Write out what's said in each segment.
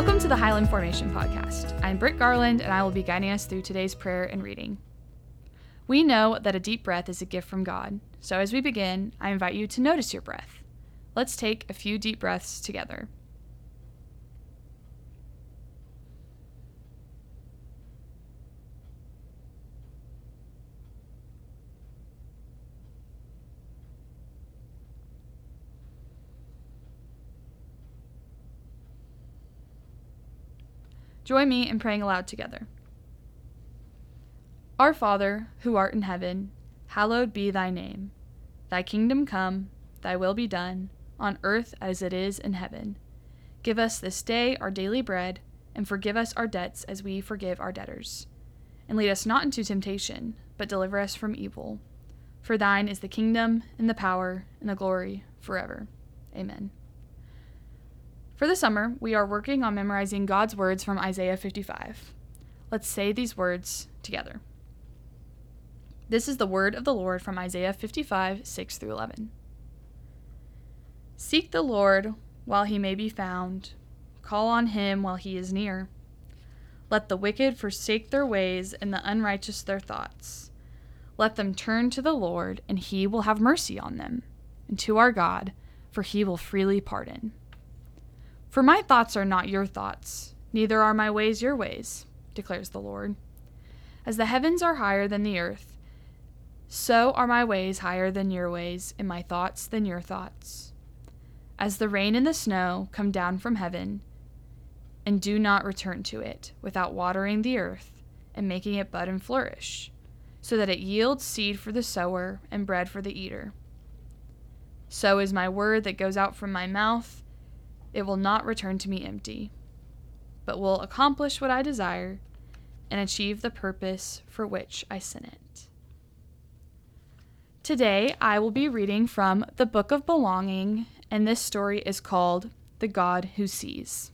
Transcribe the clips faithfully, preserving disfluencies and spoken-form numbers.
Welcome to the Highland Formation Podcast. I'm Britt Garland, and I will be guiding us through today's prayer and reading. We know that a deep breath is a gift from God, so as we begin, I invite you to notice your breath. Let's take a few deep breaths together. Join me in praying aloud together. Our Father, who art in heaven, hallowed be thy name. Thy kingdom come, thy will be done, on earth as it is in heaven. Give us this day our daily bread, and forgive us our debts as we forgive our debtors. And lead us not into temptation, but deliver us from evil. For thine is the kingdom, and the power, and the glory, forever. Amen. For the summer, we are working on memorizing God's words from Isaiah fifty-five. Let's say these words together. This is the word of the Lord from Isaiah fifty-five, six through eleven. Seek the Lord while he may be found. Call on him while he is near. Let the wicked forsake their ways and the unrighteous their thoughts. Let them turn to the Lord, and he will have mercy on them, and to our God, for he will freely pardon. For my thoughts are not your thoughts, neither are my ways your ways, declares the Lord. As the heavens are higher than the earth, so are my ways higher than your ways, and my thoughts than your thoughts. As the rain and the snow come down from heaven, and do not return to it, without watering the earth, and making it bud and flourish, so that it yields seed for the sower and bread for the eater. So is my word that goes out from my mouth. It will not return to me empty, but will accomplish what I desire and achieve the purpose for which I sent it. Today, I will be reading from the Book of Belonging, and this story is called The God Who Sees.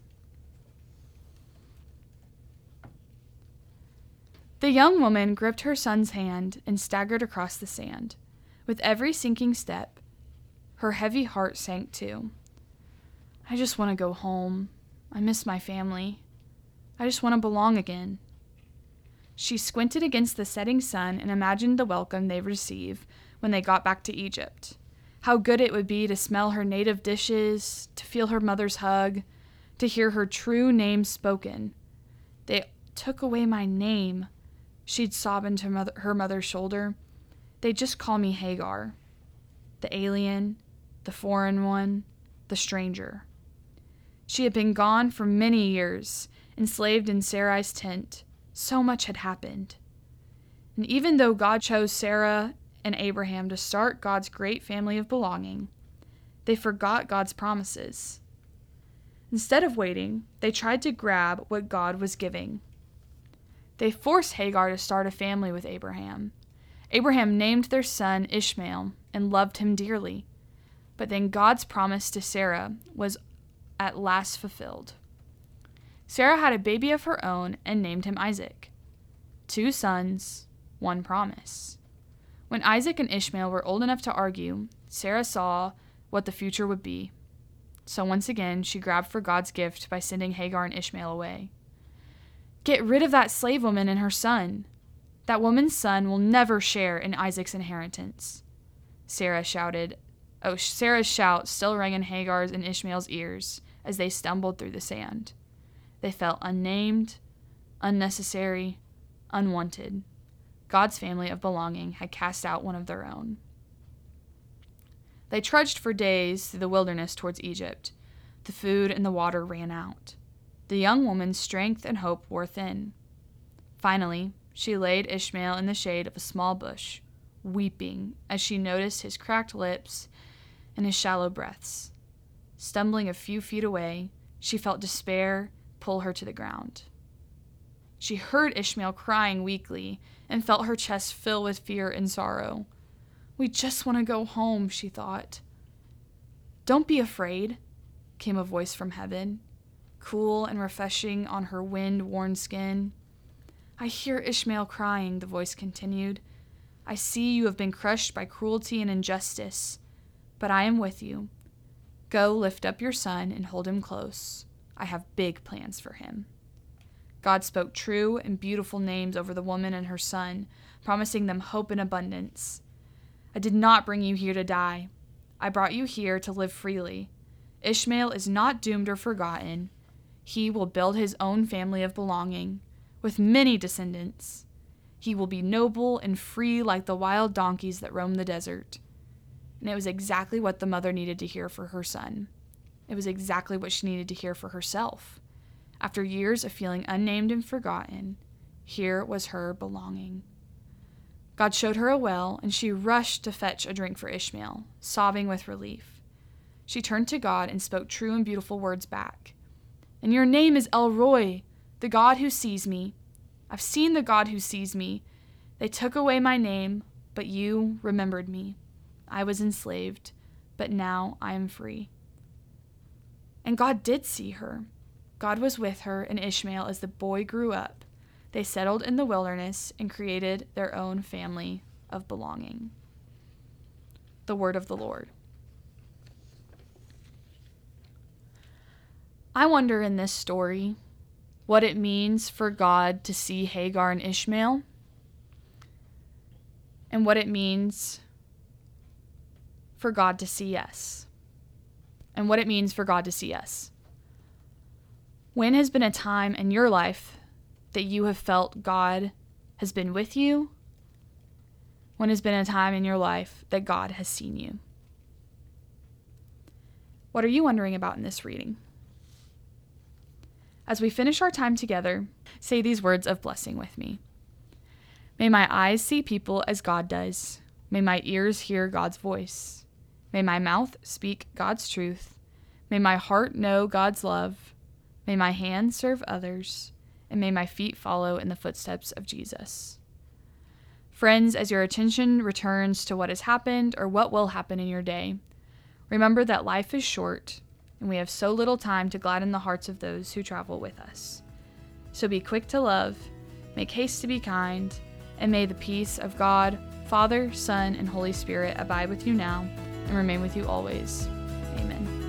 The young woman gripped her son's hand and staggered across the sand. With every sinking step, her heavy heart sank too. I just want to go home. I miss my family. I just want to belong again. She squinted against the setting sun and imagined the welcome they'd receive when they got back to Egypt. How good it would be to smell her native dishes, to feel her mother's hug, to hear her true name spoken. They took away my name, she'd sob into mother, her mother's shoulder. They just call me Hagar, the alien, the foreign one, the stranger. She had been gone for many years, enslaved in Sarai's tent. So much had happened. And even though God chose Sarah and Abraham to start God's great family of belonging, they forgot God's promises. Instead of waiting, they tried to grab what God was giving. They forced Hagar to start a family with Abraham. Abraham named their son Ishmael and loved him dearly. But then God's promise to Sarah was at last fulfilled. Sarah had a baby of her own and named him Isaac. Two sons, one promise. When Isaac and Ishmael were old enough to argue, Sarah saw what the future would be. So once again, she grabbed for God's gift by sending Hagar and Ishmael away. Get rid of that slave woman and her son. That woman's son will never share in Isaac's inheritance, Sarah shouted. Oh, Sarah's shout still rang in Hagar's and Ishmael's ears as they stumbled through the sand. They felt unnamed, unnecessary, unwanted. God's family of belonging had cast out one of their own. They trudged for days through the wilderness towards Egypt. The food and the water ran out. The young woman's strength and hope wore thin. Finally, she laid Ishmael in the shade of a small bush, weeping as she noticed his cracked lips and his shallow breaths. Stumbling a few feet away, she felt despair pull her to the ground. She heard Ishmael crying weakly and felt her chest fill with fear and sorrow. We just want to go home, she thought. Don't be afraid, came a voice from heaven, cool and refreshing on her wind-worn skin. I hear Ishmael crying, the voice continued. I see you have been crushed by cruelty and injustice, but I am with you. Go lift up your son and hold him close. I have big plans for him. God spoke true and beautiful names over the woman and her son, promising them hope and abundance. I did not bring you here to die. I brought you here to live freely. Ishmael is not doomed or forgotten. He will build his own family of belonging, with many descendants. He will be noble and free like the wild donkeys that roam the desert. And it was exactly what the mother needed to hear for her son. It was exactly what she needed to hear for herself. After years of feeling unnamed and forgotten, here was her belonging. God showed her a well, and she rushed to fetch a drink for Ishmael, sobbing with relief. She turned to God and spoke true and beautiful words back. And your name is El Roi, the God who sees me. I've seen the God who sees me. They took away my name, but you remembered me. I was enslaved, but now I am free. And God did see her. God was with her and Ishmael as the boy grew up. They settled in the wilderness and created their own family of belonging. The word of the Lord. I wonder in this story what it means for God to see Hagar and Ishmael, and what it means for God to see us, and what it means for God to see us. When has been a time in your life that you have felt God has been with you? When has been a time in your life that God has seen you? What are you wondering about in this reading? As we finish our time together, say these words of blessing with me. May my eyes see people as God does. May my ears hear God's voice. May my mouth speak God's truth. May my heart know God's love. May my hands serve others. And may my feet follow in the footsteps of Jesus. Friends, as your attention returns to what has happened or what will happen in your day, remember that life is short, and we have so little time to gladden the hearts of those who travel with us. So be quick to love, make haste to be kind, and may the peace of God, Father, Son, and Holy Spirit abide with you now and remain with you always. Amen.